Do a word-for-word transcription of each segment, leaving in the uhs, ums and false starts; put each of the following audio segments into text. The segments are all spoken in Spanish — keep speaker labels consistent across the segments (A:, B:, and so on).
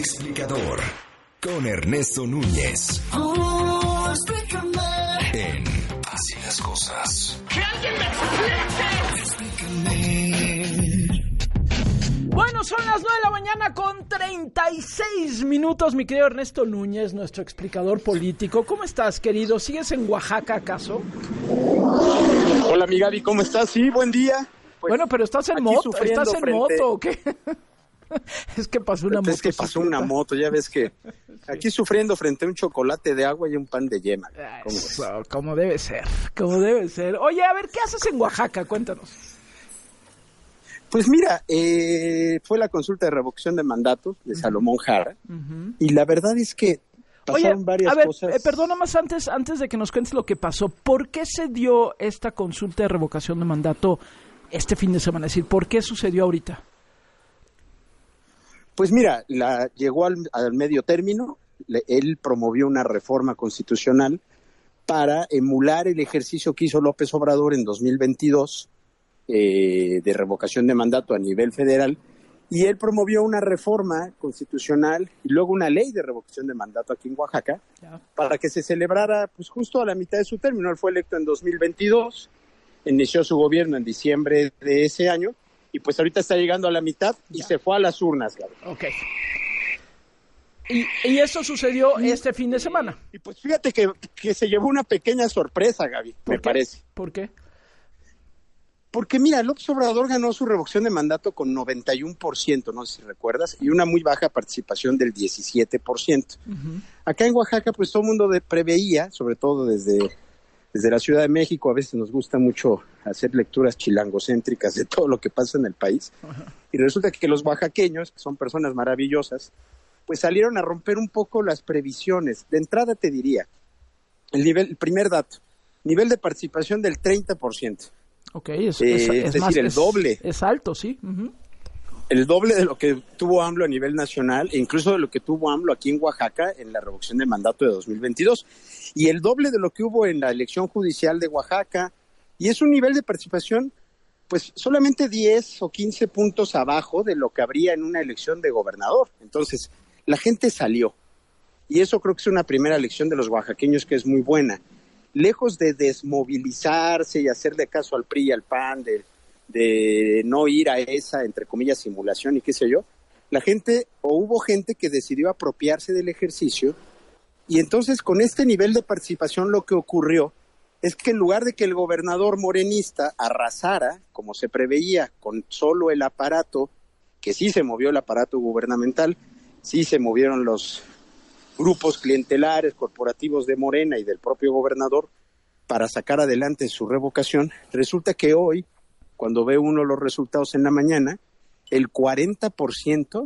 A: explicador con Ernesto Núñez.
B: Oh, explícame.
A: En Así las Cosas.
B: ¡Que alguien me explique!
C: Explícame. Bueno, son las nueve de la mañana con treinta y seis minutos, mi querido Ernesto Núñez, nuestro explicador político. ¿Cómo estás, querido? ¿Sigues en Oaxaca, acaso?
D: Hola, mi Gaby, ¿cómo estás? Sí, buen día.
C: Pues, bueno, pero estás en moto, ¿estás en frente... moto o qué? Es que pasó una moto.
D: Es que pasó una moto, ya ves que aquí sufriendo frente a un chocolate de agua y un pan de yema.
C: ¿Cómo, Eso, como debe ser, como debe ser. Oye, a ver, ¿qué haces en Oaxaca? Cuéntanos.
D: Pues mira, eh, fue la consulta de revocación de mandato de Salomón Jara, uh-huh. y la verdad es que pasaron
C: Oye,
D: varias
C: a ver,
D: cosas.
C: Eh, perdona más antes, antes de que nos cuentes lo que pasó, ¿por qué se dio esta consulta de revocación de mandato este fin de semana? Es decir, ¿por qué sucedió ahorita?
D: Pues mira, la, llegó al, al medio término, le, él promovió una reforma constitucional para emular el ejercicio que hizo López Obrador en dos mil veintidós, Eh, de revocación de mandato a nivel federal, y él promovió una reforma constitucional y luego una ley de revocación de mandato aquí en Oaxaca, yeah. para que se celebrara pues justo a la mitad de su término. Él fue electo en dos mil veintidós, inició su gobierno en diciembre de ese año, y pues ahorita está llegando a la mitad y yeah. se fue a las urnas, Gaby.
C: Ok. Y, y eso sucedió y, este fin de semana.
D: Y, y pues fíjate que, que se llevó una pequeña sorpresa, Gaby, me
C: qué?
D: parece.
C: ¿Por qué?
D: Porque mira, López Obrador ganó su revocación de mandato con noventa y uno por ciento, no sé si recuerdas, y una muy baja participación del diecisiete por ciento. Uh-huh. Acá en Oaxaca, pues todo el mundo de, preveía, sobre todo desde, desde la Ciudad de México, a veces nos gusta mucho hacer lecturas chilangocéntricas de todo lo que pasa en el país, uh-huh. y resulta que los oaxaqueños, que son personas maravillosas, pues salieron a romper un poco las previsiones. De entrada te diría, el, nivel, el primer dato, nivel de participación del treinta por ciento.
C: Ok, es,
D: eh,
C: es, es,
D: es decir,
C: más,
D: el
C: es,
D: doble.
C: Es alto, sí. Uh-huh.
D: El doble de lo que tuvo AMLO a nivel nacional, e incluso de lo que tuvo AMLO aquí en Oaxaca en la revocación de mandato de dos mil veintidós. Y el doble de lo que hubo en la elección judicial de Oaxaca. Y es un nivel de participación, pues, solamente diez o quince puntos abajo de lo que habría en una elección de gobernador. Entonces, la gente salió. Y eso creo que es una primera lección de los oaxaqueños que es muy buena. Lejos de desmovilizarse y hacerle caso al P R I y al P A N, de, de no ir a esa, entre comillas, simulación y qué sé yo, la gente, o hubo gente que decidió apropiarse del ejercicio, y entonces con este nivel de participación lo que ocurrió es que en lugar de que el gobernador morenista arrasara, como se preveía, con solo el aparato, que sí se movió el aparato gubernamental, sí se movieron los grupos clientelares, corporativos de Morena y del propio gobernador para sacar adelante su revocación, resulta que hoy, cuando ve uno los resultados en la mañana, el cuarenta por ciento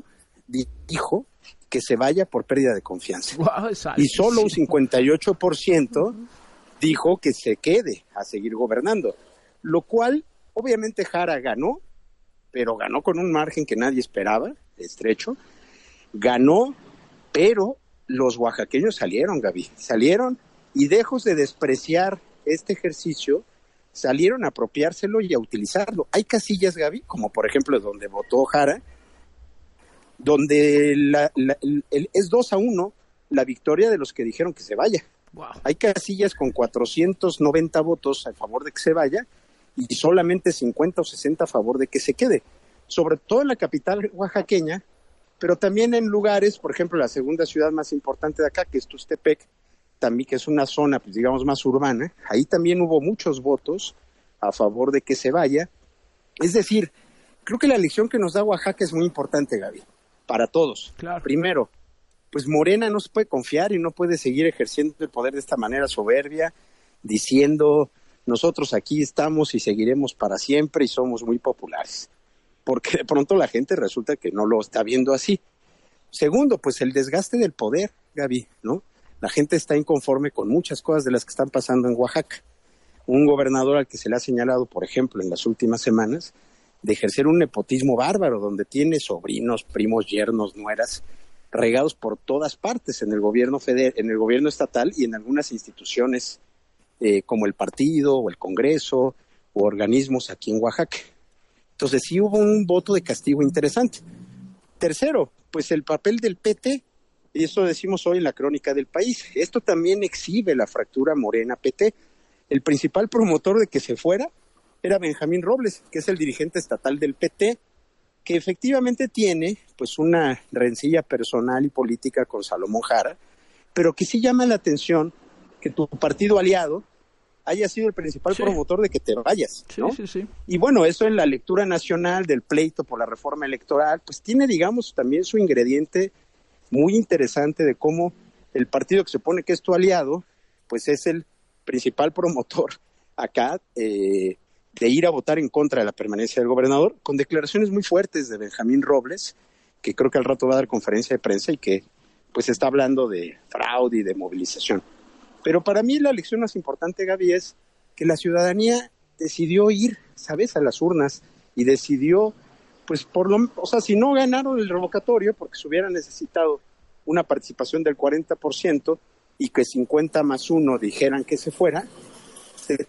D: dijo que se vaya por pérdida de confianza.
C: Wow,
D: y solo un cincuenta y ocho por ciento uh-huh. dijo que se quede a seguir gobernando, lo cual obviamente Jara ganó, pero ganó con un margen que nadie esperaba, estrecho, ganó, pero los oaxaqueños salieron, Gaby, salieron y lejos de despreciar este ejercicio, salieron a apropiárselo y a utilizarlo. Hay casillas, Gaby, como por ejemplo donde votó Jara, donde la, la, el, el, es dos a uno la victoria de los que dijeron que se vaya.
C: Wow.
D: Hay casillas con cuatrocientos noventa votos a favor de que se vaya y solamente cincuenta o sesenta a favor de que se quede. Sobre todo en la capital oaxaqueña, pero también en lugares, por ejemplo, la segunda ciudad más importante de acá, que es Tuxtepec, también que es una zona, pues digamos, más urbana, ahí también hubo muchos votos a favor de que se vaya. Es decir, creo que la lección que nos da Oaxaca es muy importante, Gaby, para todos.
C: Claro.
D: Primero, pues Morena no se puede confiar y no puede seguir ejerciendo el poder de esta manera soberbia, diciendo, nosotros aquí estamos y seguiremos para siempre y somos muy populares. Porque de pronto la gente resulta que no lo está viendo así. Segundo, pues el desgaste del poder, Gaby, ¿no? La gente está inconforme con muchas cosas de las que están pasando en Oaxaca. Un gobernador al que se le ha señalado, por ejemplo, en las últimas semanas, de ejercer un nepotismo bárbaro, donde tiene sobrinos, primos, yernos, nueras, regados por todas partes en el gobierno federal, en el gobierno estatal y en algunas instituciones eh, como el partido o el Congreso o organismos aquí en Oaxaca. Entonces sí hubo un voto de castigo interesante. Tercero, pues el papel del P T, y eso decimos hoy en la crónica del país. Esto también exhibe la fractura Morena-P T. El principal promotor de que se fuera era Benjamín Robles, que es el dirigente estatal del P T, que efectivamente tiene pues una rencilla personal y política con Salomón Jara, pero que sí llama la atención que tu partido aliado haya sido el principal sí. promotor de que te vayas, ¿no?
C: Sí, sí, sí.
D: Y bueno, eso en la lectura nacional del pleito por la reforma electoral, pues tiene, digamos, también su ingrediente muy interesante de cómo el partido que se supone que es tu aliado, pues es el principal promotor acá eh, de ir a votar en contra de la permanencia del gobernador, con declaraciones muy fuertes de Benjamín Robles, que creo que al rato va a dar conferencia de prensa y que pues está hablando de fraude y de movilización. Pero para mí la lección más importante, Gaby, es que la ciudadanía decidió ir, ¿sabes?, a las urnas y decidió, pues por lo, o sea, si no ganaron el revocatorio, porque se hubiera necesitado una participación del cuarenta por ciento y que cincuenta más uno dijeran que se fuera, se...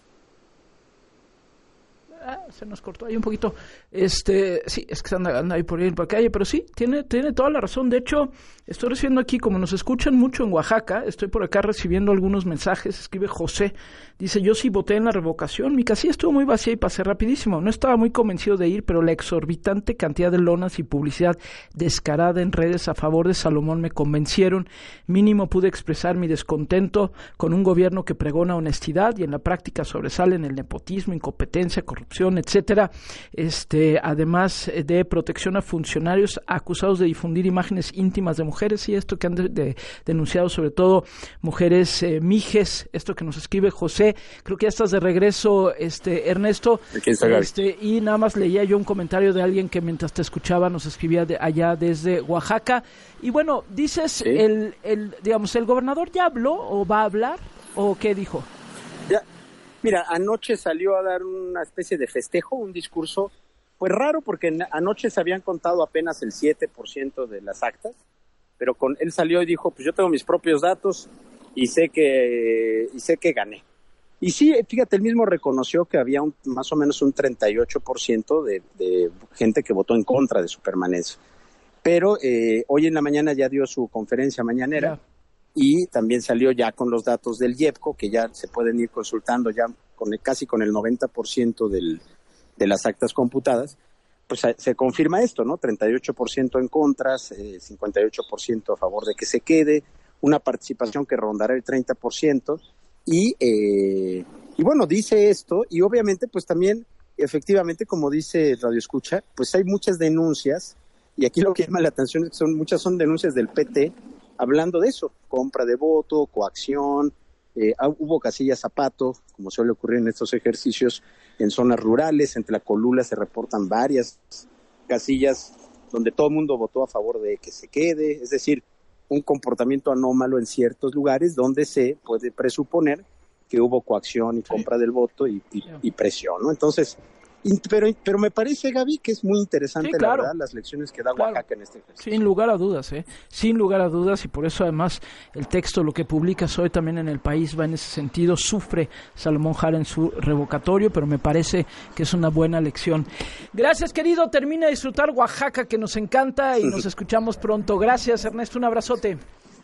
C: Ah, se nos cortó ahí un poquito. Este, sí, es que anda, anda ahí por ahí por la calle, pero sí, tiene, tiene toda la razón. De hecho, estoy recibiendo aquí, como nos escuchan mucho en Oaxaca, estoy por acá recibiendo algunos mensajes. Escribe José, dice, yo sí voté en la revocación, mi casilla estuvo muy vacía y pasé rapidísimo. No estaba muy convencido de ir, pero la exorbitante cantidad de lonas y publicidad descarada en redes a favor de Salomón me convencieron. Mínimo pude expresar mi descontento con un gobierno que pregona honestidad y en la práctica sobresalen el nepotismo, incompetencia, corrupción, etcétera, este, además de protección a funcionarios acusados de difundir imágenes íntimas de mujeres, y esto que han de, de, denunciado sobre todo mujeres eh, mijes, esto que nos escribe José. Creo que ya estás de regreso, este Ernesto, este, y nada más leía yo un comentario de alguien que mientras te escuchaba nos escribía de allá desde Oaxaca. Y bueno, dices, ¿sí? el, el, digamos, el gobernador ya habló o va a hablar, o qué dijo.
D: Ya. Mira, anoche salió a dar una especie de festejo, un discurso, pues raro, porque anoche se habían contado apenas el siete por ciento de las actas, pero con él salió y dijo, pues yo tengo mis propios datos y sé que y sé que gané. Y sí, fíjate, él mismo reconoció que había un, más o menos un treinta y ocho por ciento de, de gente que votó en contra de su permanencia. Pero eh, hoy en la mañana ya dio su conferencia mañanera. Yeah. Y también salió ya con los datos del IEPCO, que ya se pueden ir consultando ya con el, casi con el noventa por ciento del, de las actas computadas, pues se, se confirma esto, ¿no? treinta y ocho por ciento en contras, eh, cincuenta y ocho por ciento a favor de que se quede, una participación que rondará el treinta por ciento, y, eh, y bueno, dice esto, y obviamente pues también, efectivamente, como dice Radio Escucha, pues hay muchas denuncias, y aquí lo que llama la atención es que son, muchas son denuncias del P T, hablando de eso, compra de voto, coacción, eh, hubo casillas zapato, como suele ocurrir en estos ejercicios, en zonas rurales, en Tlacolula se reportan varias casillas donde todo el mundo votó a favor de que se quede, es decir, un comportamiento anómalo en ciertos lugares donde se puede presuponer que hubo coacción y compra sí. del voto y, y, y presión, ¿no? Entonces, Pero, pero me parece, Gaby, que es muy interesante, sí, claro. la verdad, las lecciones que da claro. Oaxaca en este ejercicio.
C: Sin lugar a dudas, ¿eh? Sin lugar a dudas, y por eso además el texto, lo que publicas hoy también en El País va en ese sentido. Sufre Salomón Jara en su revocatorio, pero me parece que es una buena lección. Gracias, querido. Termina de disfrutar Oaxaca, que nos encanta, y nos escuchamos pronto. Gracias, Ernesto. Un abrazote.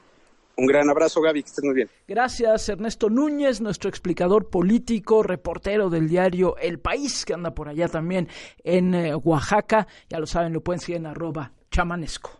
D: Un gran abrazo, Gaby, que estés muy bien.
C: Gracias, Ernesto Núñez, nuestro explicador político, reportero del diario El País, que anda por allá también en eh, Oaxaca. Ya lo saben, lo pueden seguir en arroba chamanesco.